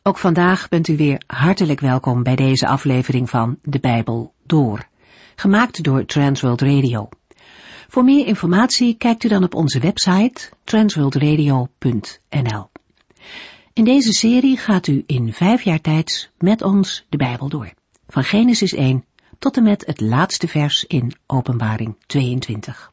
Ook vandaag bent u weer hartelijk welkom bij deze aflevering van De Bijbel Door, gemaakt door Transworld Radio. Voor meer informatie kijkt u dan op onze website transworldradio.nl. In deze serie gaat u in 5 jaar tijd met ons de Bijbel door, van Genesis 1 tot en met het laatste vers in Openbaring 22.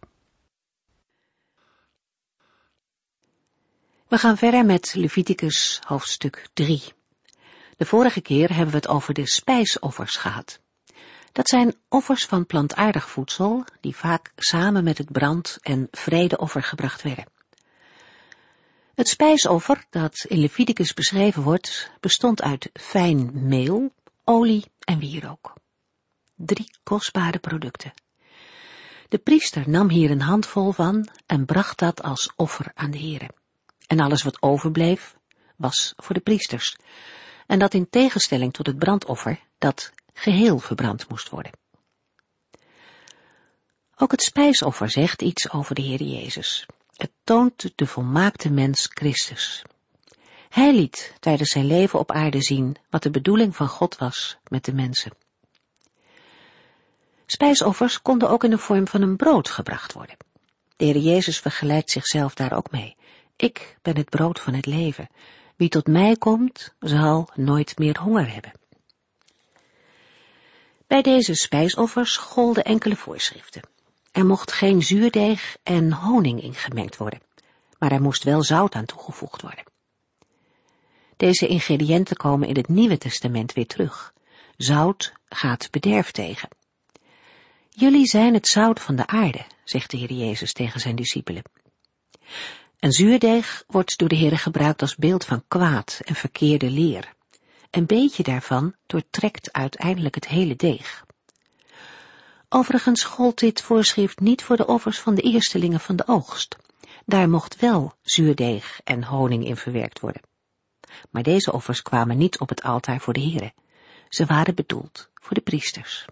We gaan verder met Leviticus hoofdstuk 3. De vorige keer hebben we het over de spijsoffers gehad. Dat zijn offers van plantaardig voedsel die vaak samen met het brand- en vredeoffer gebracht werden. Het spijsoffer dat in Leviticus beschreven wordt, bestond uit fijn meel, olie en wierook. 3 kostbare producten. De priester nam hier een handvol van en bracht dat als offer aan de Here. En alles wat overbleef, was voor de priesters. En dat in tegenstelling tot het brandoffer, dat geheel verbrand moest worden. Ook het spijsoffer zegt iets over de Heer Jezus. Het toont de volmaakte mens Christus. Hij liet tijdens zijn leven op aarde zien wat de bedoeling van God was met de mensen. Spijsoffers konden ook in de vorm van een brood gebracht worden. De Heer Jezus vergelijkt zichzelf daar ook mee. Ik ben het brood van het leven. Wie tot mij komt, zal nooit meer honger hebben. Bij deze spijsoffers golden enkele voorschriften. Er mocht geen zuurdeeg en honing in gemengd worden, maar er moest wel zout aan toegevoegd worden. Deze ingrediënten komen in het Nieuwe Testament weer terug. Zout gaat bederf tegen. Jullie zijn het zout van de aarde, zegt de Heer Jezus tegen zijn discipelen. Een zuurdeeg wordt door de Heer gebruikt als beeld van kwaad en verkeerde leer. Een beetje daarvan doortrekt uiteindelijk het hele deeg. Overigens gold dit voorschrift niet voor de offers van de eerstelingen van de oogst. Daar mocht wel zuurdeeg en honing in verwerkt worden. Maar deze offers kwamen niet op het altaar voor de Heere. Ze waren bedoeld voor de priesters.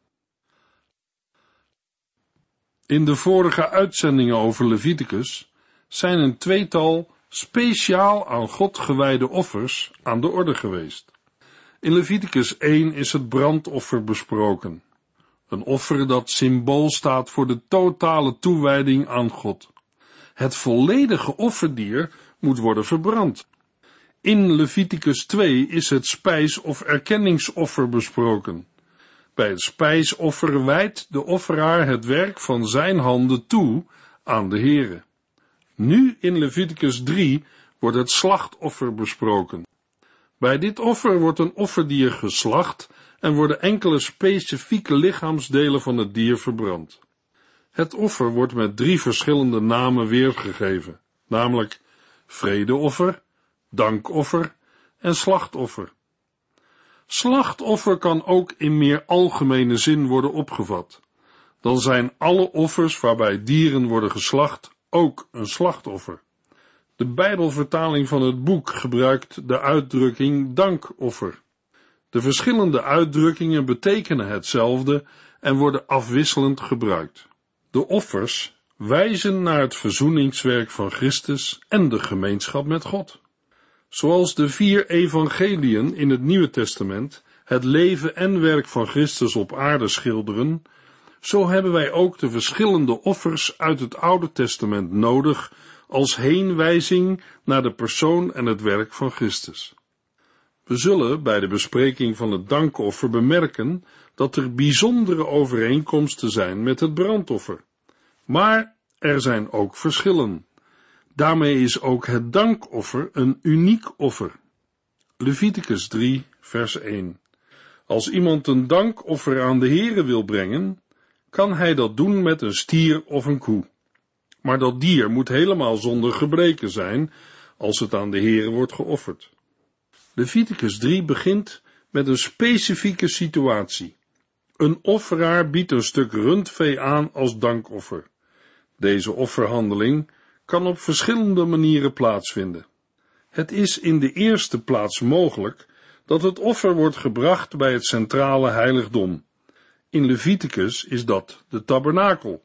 In de vorige uitzendingen over Leviticus zijn een tweetal speciaal aan God gewijde offers aan de orde geweest. In Leviticus 1 is het brandoffer besproken. Een offer dat symbool staat voor de totale toewijding aan God. Het volledige offerdier moet worden verbrand. In Leviticus 2 is het spijs- of erkenningsoffer besproken. Bij het spijsoffer wijdt de offeraar het werk van zijn handen toe aan de Heere. Nu in Leviticus 3 wordt het slachtoffer besproken. Bij dit offer wordt een offerdier geslacht en worden enkele specifieke lichaamsdelen van het dier verbrand. Het offer wordt met 3 verschillende namen weergegeven, namelijk vredeoffer, dankoffer en slachtoffer. Slachtoffer kan ook in meer algemene zin worden opgevat. Dan zijn alle offers waarbij dieren worden geslacht ook een slachtoffer. De Bijbelvertaling van het boek gebruikt de uitdrukking dankoffer. De verschillende uitdrukkingen betekenen hetzelfde en worden afwisselend gebruikt. De offers wijzen naar het verzoeningswerk van Christus en de gemeenschap met God. Zoals de 4 evangeliën in het Nieuwe Testament het leven en werk van Christus op aarde schilderen, zo hebben wij ook de verschillende offers uit het Oude Testament nodig als heenwijzing naar de persoon en het werk van Christus. We zullen bij de bespreking van het dankoffer bemerken dat er bijzondere overeenkomsten zijn met het brandoffer. Maar er zijn ook verschillen. Daarmee is ook het dankoffer een uniek offer. Leviticus 3, vers 1. Als iemand een dankoffer aan de Heere wil brengen, kan hij dat doen met een stier of een koe. Maar dat dier moet helemaal zonder gebreken zijn als het aan de Heere wordt geofferd. Leviticus 3 begint met een specifieke situatie. Een offeraar biedt een stuk rundvee aan als dankoffer. Deze offerhandeling kan op verschillende manieren plaatsvinden. Het is in de eerste plaats mogelijk dat het offer wordt gebracht bij het centrale heiligdom. In Leviticus is dat de tabernakel.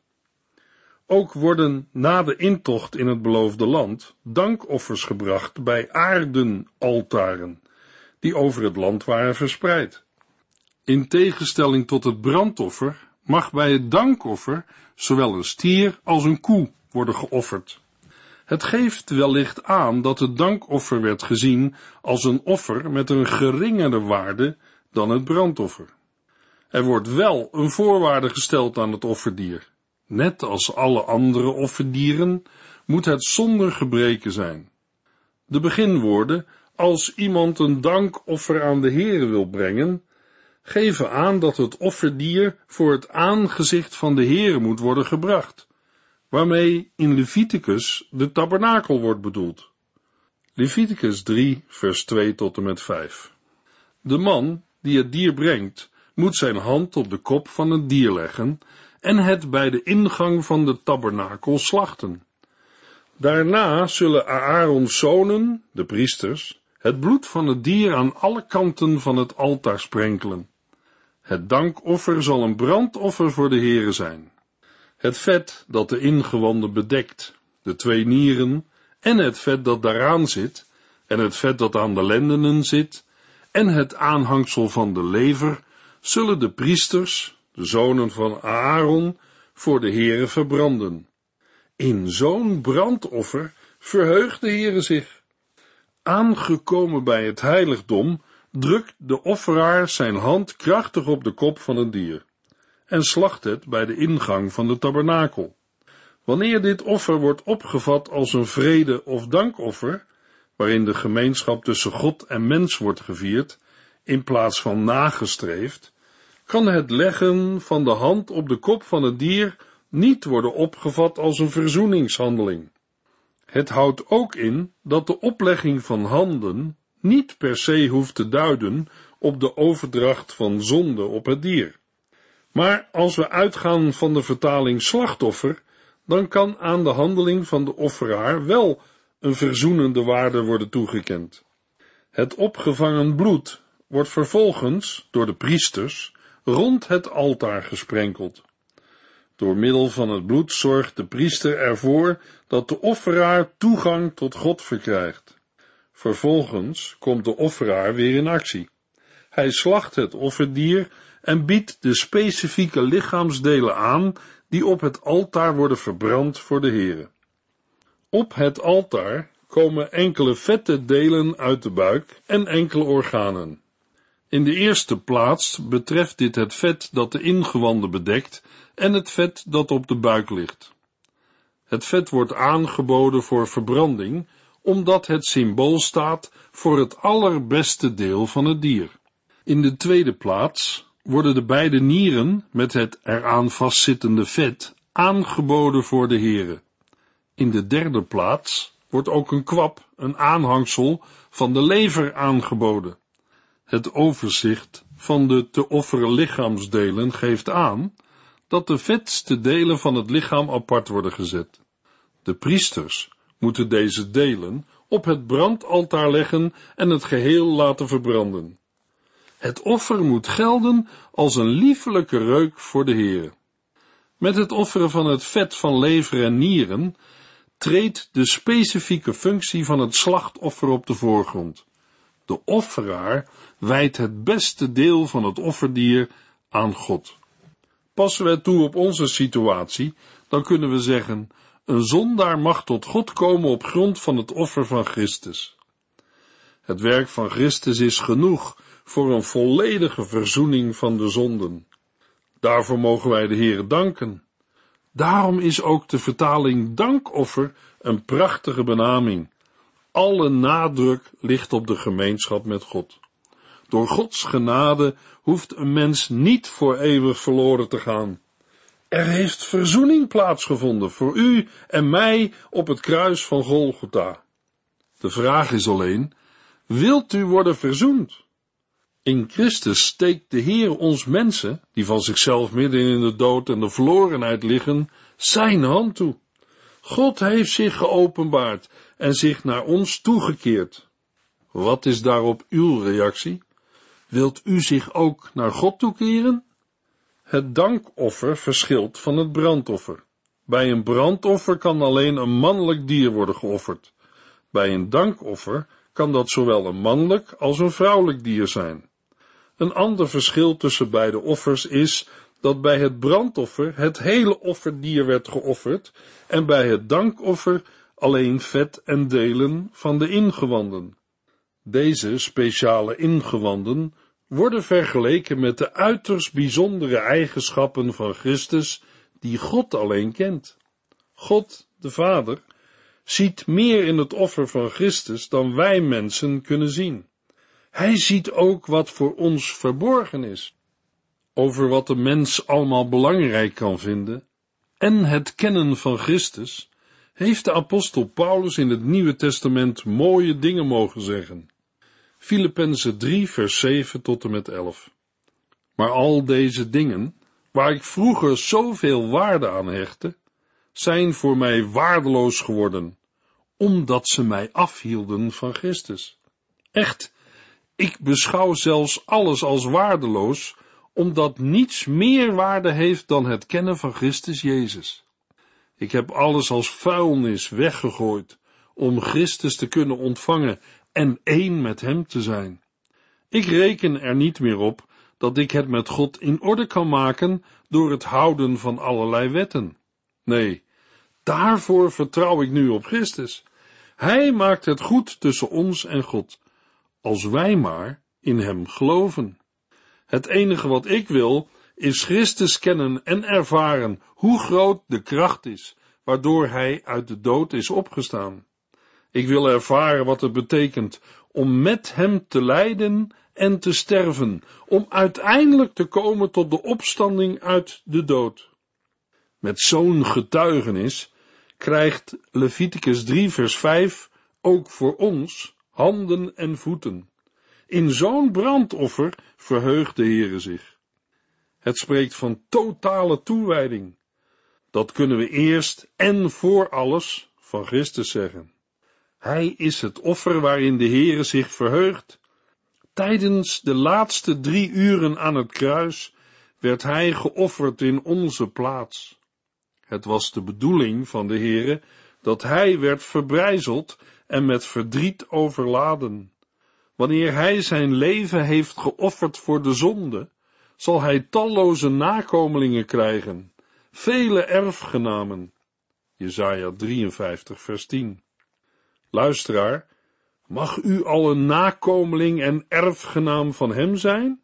Ook worden na de intocht in het beloofde land dankoffers gebracht bij aardenaltaren. die over het land waren verspreid. In tegenstelling tot het brandoffer mag bij het dankoffer zowel een stier als een koe worden geofferd. Het geeft wellicht aan dat het dankoffer werd gezien als een offer met een geringere waarde dan het brandoffer. Er wordt wel een voorwaarde gesteld aan het offerdier. Net als alle andere offerdieren moet het zonder gebreken zijn. De beginwoorden, als iemand een dankoffer aan de Heere wil brengen, geven aan dat het offerdier voor het aangezicht van de Heere moet worden gebracht, waarmee in Leviticus de tabernakel wordt bedoeld. Leviticus 3, vers 2 tot en met 5. De man die het dier brengt, moet zijn hand op de kop van het dier leggen en het bij de ingang van de tabernakel slachten. Daarna zullen Aarons zonen, de priesters, het bloed van het dier aan alle kanten van het altaar sprenkelen. Het dankoffer zal een brandoffer voor de Heere zijn. Het vet dat de ingewanden bedekt, de 2 nieren en het vet dat daaraan zit, en het vet dat aan de lendenen zit, en het aanhangsel van de lever, zullen de priesters, de zonen van Aaron, voor de Heere verbranden. In zo'n brandoffer verheugt de Heere zich. Aangekomen bij het heiligdom, drukt de offeraar zijn hand krachtig op de kop van het dier en slacht het bij de ingang van de tabernakel. Wanneer dit offer wordt opgevat als een vrede- of dankoffer, waarin de gemeenschap tussen God en mens wordt gevierd, in plaats van nagestreefd, kan het leggen van de hand op de kop van het dier niet worden opgevat als een verzoeningshandeling. Het houdt ook in dat de oplegging van handen niet per se hoeft te duiden op de overdracht van zonde op het dier. Maar als we uitgaan van de vertaling slachtoffer, dan kan aan de handeling van de offeraar wel een verzoenende waarde worden toegekend. Het opgevangen bloed wordt vervolgens door de priesters rond het altaar gesprenkeld. Door middel van het bloed zorgt de priester ervoor dat de offeraar toegang tot God verkrijgt. Vervolgens komt de offeraar weer in actie. Hij slacht het offerdier en biedt de specifieke lichaamsdelen aan die op het altaar worden verbrand voor de Heere. Op het altaar komen enkele vette delen uit de buik en enkele organen. In de eerste plaats betreft dit het vet dat de ingewanden bedekt en het vet dat op de buik ligt. Het vet wordt aangeboden voor verbranding, omdat het symbool staat voor het allerbeste deel van het dier. In de tweede plaats worden de beide nieren met het eraan vastzittende vet aangeboden voor de Heere. In de derde plaats wordt ook een kwap, een aanhangsel van de lever aangeboden. Het overzicht van de te offeren lichaamsdelen geeft aan dat de vetste delen van het lichaam apart worden gezet. De priesters moeten deze delen op het brandaltaar leggen en het geheel laten verbranden. Het offer moet gelden als een liefelijke reuk voor de Heere. Met het offeren van het vet van lever en nieren treedt de specifieke functie van het slachtoffer op de voorgrond. De offeraar wijdt het beste deel van het offerdier aan God. Passen we het toe op onze situatie, dan kunnen we zeggen: een zondaar mag tot God komen op grond van het offer van Christus. Het werk van Christus is genoeg voor een volledige verzoening van de zonden. Daarvoor mogen wij de Heere danken. Daarom is ook de vertaling dankoffer een prachtige benaming. Alle nadruk ligt op de gemeenschap met God. Door Gods genade hoeft een mens niet voor eeuwig verloren te gaan. Er heeft verzoening plaatsgevonden voor u en mij op het kruis van Golgotha. De vraag is alleen: wilt u worden verzoend? In Christus steekt de Heer ons mensen, die van zichzelf midden in de dood en de verlorenheid liggen, zijn hand toe. God heeft zich geopenbaard en zich naar ons toegekeerd. Wat is daarop uw reactie? Wilt u zich ook naar God toekeren? Het dankoffer verschilt van het brandoffer. Bij een brandoffer kan alleen een mannelijk dier worden geofferd. Bij een dankoffer kan dat zowel een mannelijk als een vrouwelijk dier zijn. Een ander verschil tussen beide offers is dat bij het brandoffer het hele offerdier werd geofferd en bij het dankoffer alleen vet en delen van de ingewanden. Deze speciale ingewanden worden vergeleken met de uiterst bijzondere eigenschappen van Christus die God alleen kent. God, de Vader, ziet meer in het offer van Christus dan wij mensen kunnen zien. Hij ziet ook wat voor ons verborgen is. Over wat de mens allemaal belangrijk kan vinden en het kennen van Christus heeft de apostel Paulus in het Nieuwe Testament mooie dingen mogen zeggen. Filippenzen 3 vers 7 tot en met 11. Maar al deze dingen, waar ik vroeger zoveel waarde aan hechtte, zijn voor mij waardeloos geworden, omdat ze mij afhielden van Christus. Echt, ik beschouw zelfs alles als waardeloos, omdat niets meer waarde heeft dan het kennen van Christus Jezus. Ik heb alles als vuilnis weggegooid, om Christus te kunnen ontvangen en één met hem te zijn. Ik reken er niet meer op dat ik het met God in orde kan maken door het houden van allerlei wetten. Nee, daarvoor vertrouw ik nu op Christus. Hij maakt het goed tussen ons en God, als wij maar in hem geloven. Het enige wat ik wil, is Christus kennen en ervaren hoe groot de kracht is, waardoor hij uit de dood is opgestaan. Ik wil ervaren wat het betekent om met hem te lijden en te sterven, om uiteindelijk te komen tot de opstanding uit de dood. Met zo'n getuigenis krijgt Leviticus 3 vers 5 ook voor ons handen en voeten. In zo'n brandoffer verheugt de Heere zich. Het spreekt van totale toewijding. Dat kunnen we eerst en voor alles van Christus zeggen. Hij is het offer waarin de Heere zich verheugt. Tijdens de laatste 3 uren aan het kruis werd hij geofferd in onze plaats. Het was de bedoeling van de Heere dat hij werd verbrijzeld en met verdriet overladen. Wanneer hij zijn leven heeft geofferd voor de zonde, zal hij talloze nakomelingen krijgen, vele erfgenamen. Jesaja 53 vers 10. Luisteraar, mag u al een nakomeling en erfgenaam van hem zijn?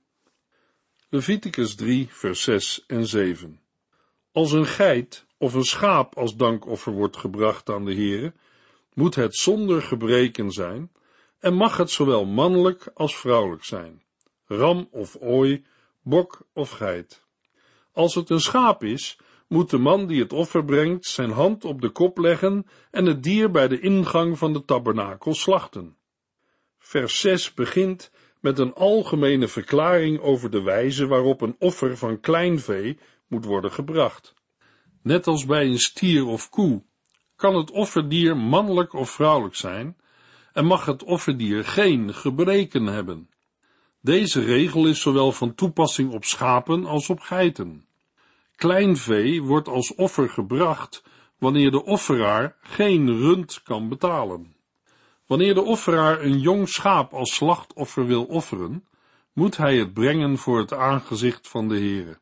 Leviticus 3 vers 6 en 7. Als een geit of een schaap als dankoffer wordt gebracht aan de Heere, moet het zonder gebreken zijn en mag het zowel mannelijk als vrouwelijk zijn, ram of ooi, bok of geit. Als het een schaap is, moet de man die het offer brengt zijn hand op de kop leggen en het dier bij de ingang van de tabernakel slachten. Vers 6 begint met een algemene verklaring over de wijze waarop een offer van klein vee moet worden gebracht. Net als bij een stier of koe kan het offerdier mannelijk of vrouwelijk zijn en mag het offerdier geen gebreken hebben. Deze regel is zowel van toepassing op schapen als op geiten. Klein vee wordt als offer gebracht wanneer de offeraar geen rund kan betalen. Wanneer de offeraar een jong schaap als slachtoffer wil offeren, moet hij het brengen voor het aangezicht van de Heere.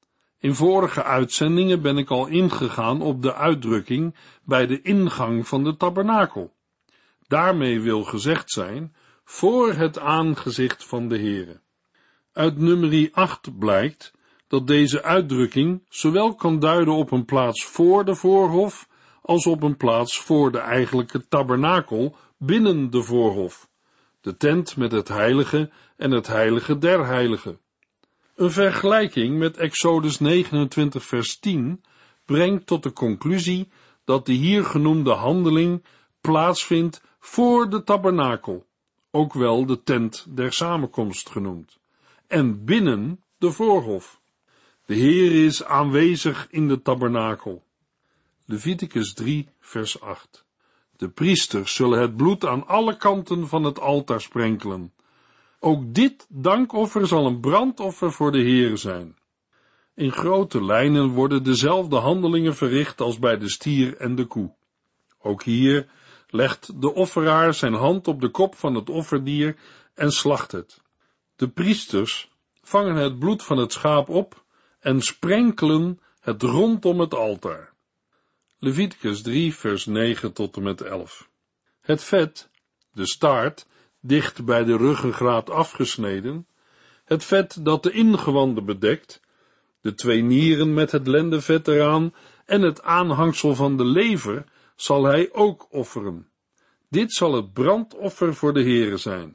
In vorige uitzendingen ben ik al ingegaan op de uitdrukking bij de ingang van de tabernakel. Daarmee wil gezegd zijn, voor het aangezicht van de Heere. Uit nummerie 8 blijkt dat deze uitdrukking zowel kan duiden op een plaats voor de voorhof, als op een plaats voor de eigenlijke tabernakel binnen de voorhof, de tent met het heilige en het heilige der heiligen. Een vergelijking met Exodus 29 vers 10 brengt tot de conclusie dat de hier genoemde handeling plaatsvindt voor de tabernakel, ook wel de tent der samenkomst genoemd, en binnen de voorhof. De Heer is aanwezig in de tabernakel. Leviticus 3 vers 8. De priesters zullen het bloed aan alle kanten van het altaar sprenkelen. Ook dit dankoffer zal een brandoffer voor de Heere zijn. In grote lijnen worden dezelfde handelingen verricht als bij de stier en de koe. Ook hier legt de offeraar zijn hand op de kop van het offerdier en slacht het. De priesters vangen het bloed van het schaap op en sprenkelen het rondom het altaar. Leviticus 3 vers 9 tot en met 11. Het vet, de staart, dicht bij de ruggengraat afgesneden, het vet dat de ingewanden bedekt, de 2 nieren met het lendenvet eraan en het aanhangsel van de lever zal hij ook offeren. Dit zal het brandoffer voor de Heere zijn.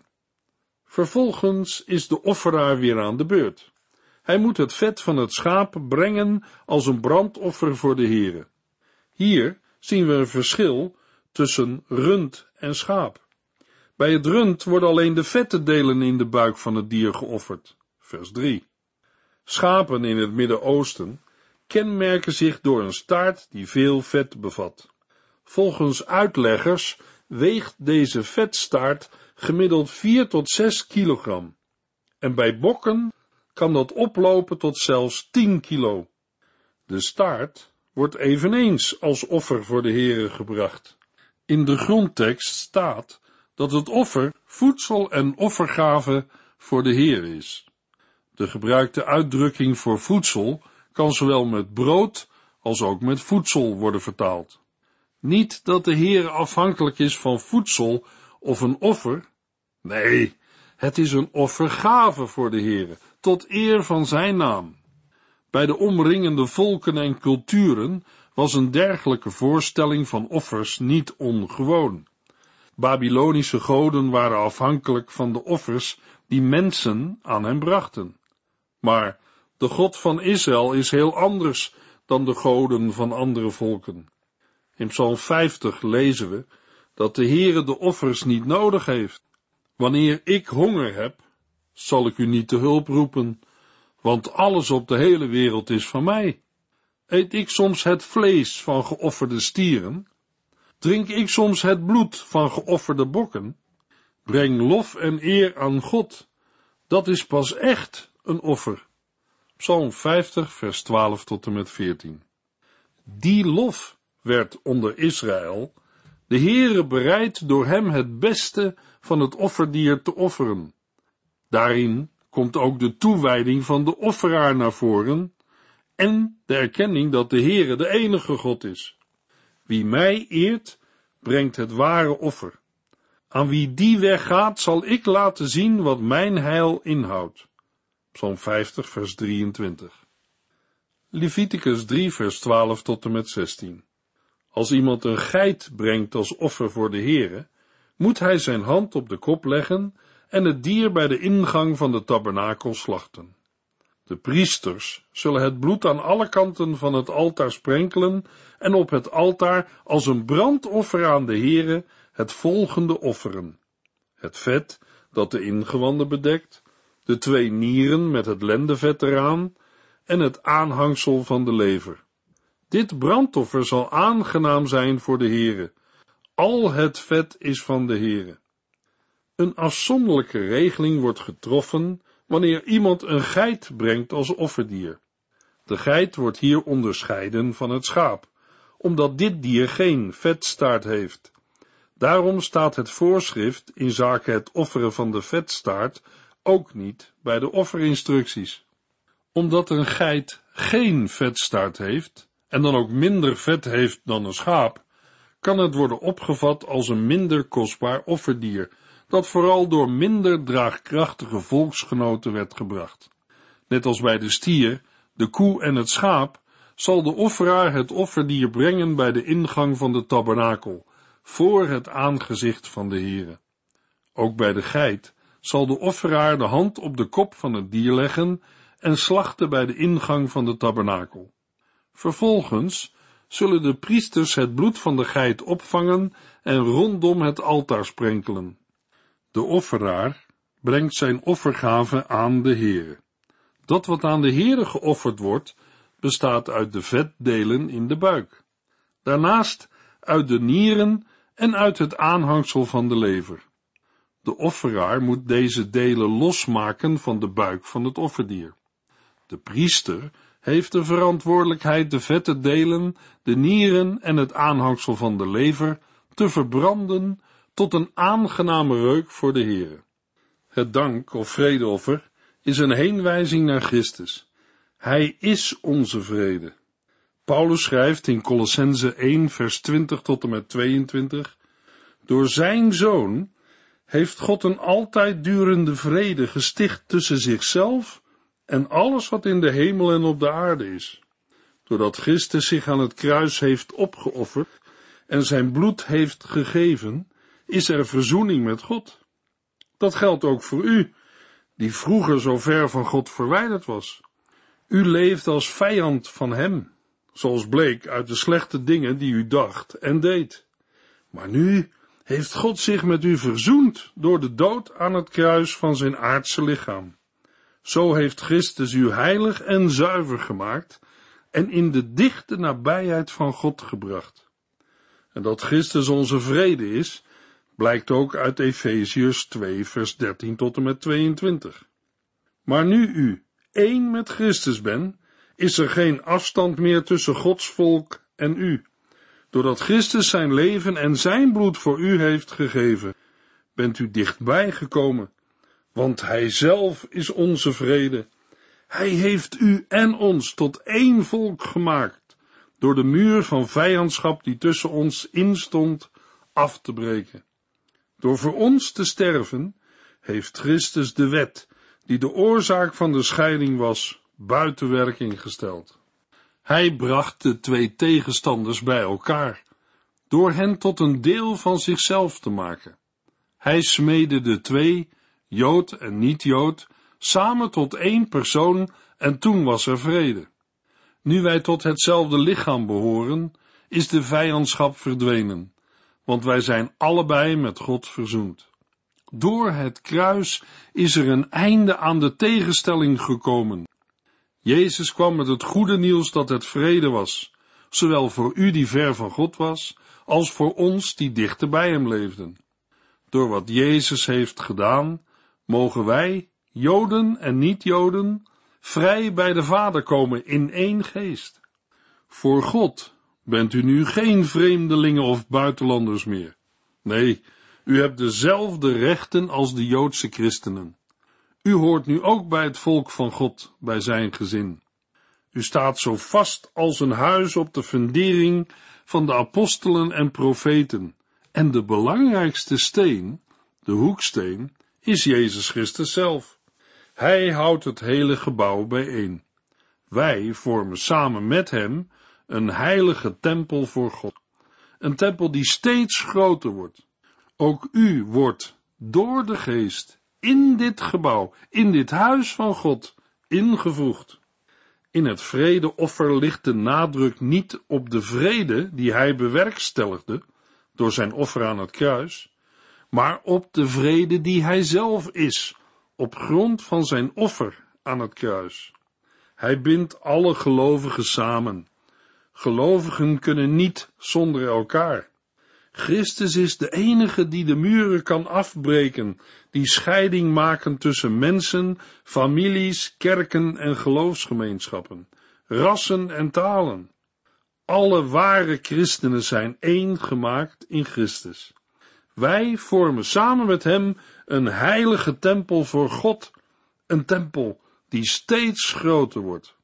Vervolgens is de offeraar weer aan de beurt. Hij moet het vet van het schaap brengen als een brandoffer voor de Heere. Hier zien we een verschil tussen rund en schaap. Bij het rund worden alleen de vette delen in de buik van het dier geofferd. Vers 3. Schapen in het Midden-Oosten kenmerken zich door een staart die veel vet bevat. Volgens uitleggers weegt deze vetstaart gemiddeld 4 tot 6 kilogram. En bij bokken kan dat oplopen tot zelfs 10 kilo. De staart wordt eveneens als offer voor de Heere gebracht. In de grondtekst staat dat het offer voedsel en offergave voor de Heere is. De gebruikte uitdrukking voor voedsel kan zowel met brood als ook met voedsel worden vertaald. Niet dat de Heere afhankelijk is van voedsel of een offer. Nee, het is een offergave voor de Heere, tot eer van zijn naam. Bij de omringende volken en culturen was een dergelijke voorstelling van offers niet ongewoon. Babylonische goden waren afhankelijk van de offers die mensen aan hen brachten. Maar de God van Israël is heel anders dan de goden van andere volken. In Psalm 50 lezen we dat de Heere de offers niet nodig heeft. Wanneer ik honger heb, zal ik u niet te hulp roepen, want alles op de hele wereld is van mij. Eet ik soms het vlees van geofferde stieren? Drink ik soms het bloed van geofferde bokken? Breng lof en eer aan God. Dat is pas echt een offer. Psalm 50 vers 12 tot en met 14. Die lof werd onder Israël de Heere bereid door hem het beste van het offerdier te offeren. Daarin komt ook de toewijding van de offeraar naar voren en de erkenning dat de Heere de enige God is. Wie mij eert, brengt het ware offer. Aan wie die weg gaat, zal ik laten zien wat mijn heil inhoudt. Psalm 50 vers 23. Leviticus 3 vers 12 tot en met 16. Als iemand een geit brengt als offer voor de Heere, moet hij zijn hand op de kop leggen en het dier bij de ingang van de tabernakel slachten. De priesters zullen het bloed aan alle kanten van het altaar sprenkelen en op het altaar als een brandoffer aan de Heere het volgende offeren: het vet dat de ingewanden bedekt, de 2 nieren met het lendenvet eraan en het aanhangsel van de lever. Dit brandoffer zal aangenaam zijn voor de Heere. Al het vet is van de Heere. Een afzonderlijke regeling wordt getroffen wanneer iemand een geit brengt als offerdier. De geit wordt hier onderscheiden van het schaap, omdat dit dier geen vetstaart heeft. Daarom staat het voorschrift inzake het offeren van de vetstaart ook niet bij de offerinstructies. Omdat een geit geen vetstaart heeft, en dan ook minder vet heeft dan een schaap, kan het worden opgevat als een minder kostbaar offerdier, dat vooral door minder draagkrachtige volksgenoten werd gebracht. Net als bij de stier, de koe en het schaap, zal de offeraar het offerdier brengen bij de ingang van de tabernakel, voor het aangezicht van de Heere. Ook bij de geit zal de offeraar de hand op de kop van het dier leggen en slachten bij de ingang van de tabernakel. Vervolgens zullen de priesters het bloed van de geit opvangen en rondom het altaar sprenkelen. De offeraar brengt zijn offergave aan de Heere. Dat wat aan de Heere geofferd wordt, bestaat uit de vetdelen in de buik. Daarnaast uit de nieren en uit het aanhangsel van de lever. De offeraar moet deze delen losmaken van de buik van het offerdier. De priester heeft de verantwoordelijkheid de vette delen, de nieren en het aanhangsel van de lever te verbranden tot een aangename reuk voor de Heere. Het dank- of vredeoffer is een heenwijzing naar Christus. Hij is onze vrede. Paulus schrijft in Kolossenzen 1 vers 20 tot en met 22, door zijn Zoon heeft God een altijd durende vrede gesticht tussen zichzelf en alles wat in de hemel en op de aarde is. Doordat Christus zich aan het kruis heeft opgeofferd en zijn bloed heeft gegeven, is er verzoening met God. Dat geldt ook voor u, die vroeger zo ver van God verwijderd was. U leeft als vijand van hem, zoals bleek uit de slechte dingen die u dacht en deed. Maar nu heeft God zich met u verzoend door de dood aan het kruis van zijn aardse lichaam. Zo heeft Christus u heilig en zuiver gemaakt en in de dichte nabijheid van God gebracht. En dat Christus onze vrede is, blijkt ook uit Efeziërs 2 vers 13 tot en met 22. Maar nu u één met Christus bent, is er geen afstand meer tussen Gods volk en u. Doordat Christus zijn leven en zijn bloed voor u heeft gegeven, bent u dichtbij gekomen, want hij zelf is onze vrede. Hij heeft u en ons tot één volk gemaakt, door de muur van vijandschap die tussen ons instond, af te breken. Door voor ons te sterven, heeft Christus de wet, die de oorzaak van de scheiding was, buiten werking gesteld. Hij bracht de twee tegenstanders bij elkaar, door hen tot een deel van zichzelf te maken. Hij smeedde de twee, Jood en niet-Jood, samen tot één persoon en toen was er vrede. Nu wij tot hetzelfde lichaam behoren, is de vijandschap verdwenen, want wij zijn allebei met God verzoend. Door het kruis is er een einde aan de tegenstelling gekomen. Jezus kwam met het goede nieuws dat het vrede was, zowel voor u die ver van God was, als voor ons die dichter bij hem leefden. Door wat Jezus heeft gedaan, mogen wij, Joden en niet-Joden, vrij bij de Vader komen in één geest. Voor God bent u nu geen vreemdelingen of buitenlanders meer. Nee, u hebt dezelfde rechten als de Joodse christenen. U hoort nu ook bij het volk van God, bij zijn gezin. U staat zo vast als een huis op de fundering van de apostelen en profeten. En de belangrijkste steen, de hoeksteen, is Jezus Christus zelf. Hij houdt het hele gebouw bijeen. Wij vormen samen met hem een heilige tempel voor God. Een tempel die steeds groter wordt. Ook u wordt door de Geest in dit gebouw, in dit huis van God, ingevoegd. In het vredeoffer ligt de nadruk niet op de vrede die hij bewerkstelligde door zijn offer aan het kruis, maar op de vrede die hij zelf is, op grond van zijn offer aan het kruis. Hij bindt alle gelovigen samen. Gelovigen kunnen niet zonder elkaar. Christus is de enige die de muren kan afbreken, die scheiding maken tussen mensen, families, kerken en geloofsgemeenschappen, rassen en talen. Alle ware christenen zijn één gemaakt in Christus. Wij vormen samen met hem een heilige tempel voor God, een tempel die steeds groter wordt,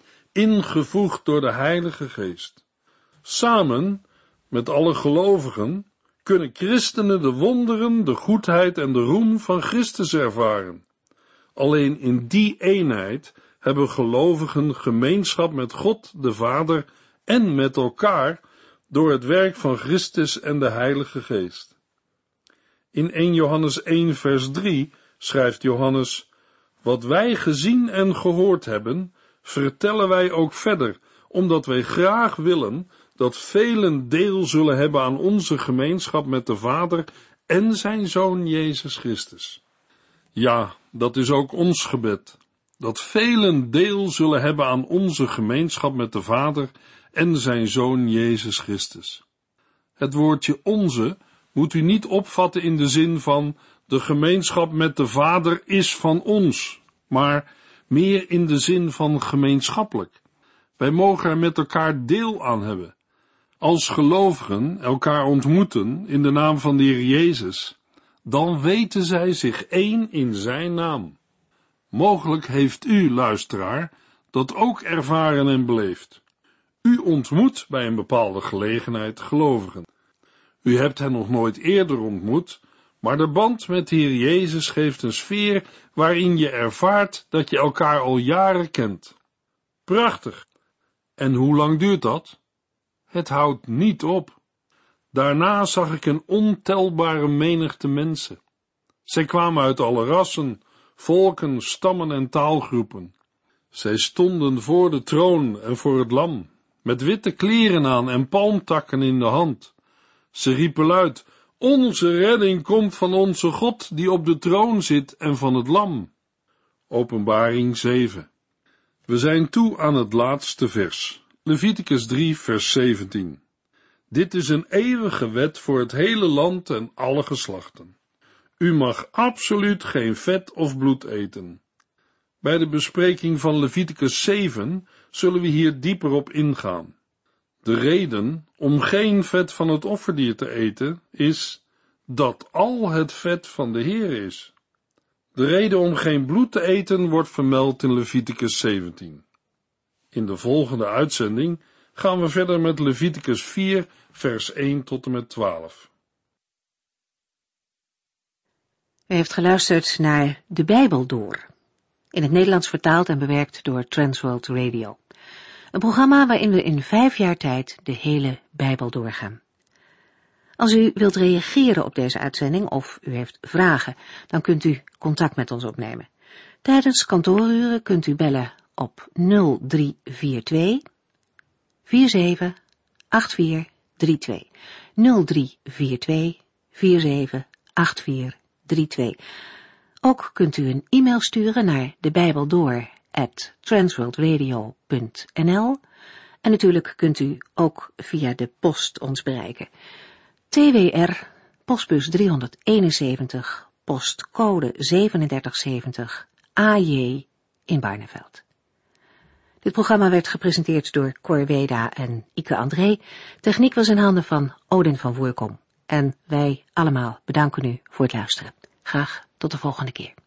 ingevoegd door de Heilige Geest. Samen met alle gelovigen kunnen christenen de wonderen, de goedheid en de roem van Christus ervaren. Alleen in die eenheid hebben gelovigen gemeenschap met God de Vader en met elkaar door het werk van Christus en de Heilige Geest. In 1 Johannes 1 vers 3 schrijft Johannes: wat wij gezien en gehoord hebben, vertellen wij ook verder, omdat wij graag willen dat velen deel zullen hebben aan onze gemeenschap met de Vader en zijn Zoon Jezus Christus. Ja, dat is ook ons gebed, dat velen deel zullen hebben aan onze gemeenschap met de Vader en zijn Zoon Jezus Christus. Het woordje onze moet u niet opvatten in de zin van de gemeenschap met de Vader is van ons, maar meer in de zin van gemeenschappelijk. Wij mogen er met elkaar deel aan hebben. Als gelovigen elkaar ontmoeten in de naam van de Heer Jezus, dan weten zij zich één in zijn naam. Mogelijk heeft u, luisteraar, dat ook ervaren en beleefd. U ontmoet bij een bepaalde gelegenheid gelovigen. U hebt hen nog nooit eerder ontmoet, maar de band met de Heer Jezus geeft een sfeer waarin je ervaart dat je elkaar al jaren kent. Prachtig! En hoe lang duurt dat? Het houdt niet op. Daarna zag ik een ontelbare menigte mensen. Zij kwamen uit alle rassen, volken, stammen en taalgroepen. Zij stonden voor de troon en voor het lam, met witte kleren aan en palmtakken in de hand. Ze riepen luid: onze redding komt van onze God die op de troon zit en van het lam. Openbaring 7. We zijn toe aan het laatste vers. Leviticus 3, vers 17. Dit is een eeuwige wet voor het hele land en alle geslachten. U mag absoluut geen vet of bloed eten. Bij de bespreking van Leviticus 7 zullen we hier dieper op ingaan. De reden om geen vet van het offerdier te eten is dat al het vet van de Heer is. De reden om geen bloed te eten wordt vermeld in Leviticus 17. In de volgende uitzending gaan we verder met Leviticus 4, vers 1 tot en met 12. U heeft geluisterd naar De Bijbel Door, in het Nederlands vertaald en bewerkt door Transworld Radio. Een programma waarin we in 5 jaar tijd de hele Bijbel doorgaan. Als u wilt reageren op deze uitzending of u heeft vragen, dan kunt u contact met ons opnemen. Tijdens kantooruren kunt u bellen op 0342 478432. 0342 478432. Ook kunt u een e-mail sturen naar debijbeldoor@transworldradio.nl en natuurlijk kunt u ook via de post ons bereiken. TWR, postbus 371, postcode 3770, AJ in Barneveld. Dit programma werd gepresenteerd door Cor Weda en Ike André. Techniek was in handen van Odin van Woerkom. En wij allemaal bedanken u voor het luisteren. Graag tot de volgende keer.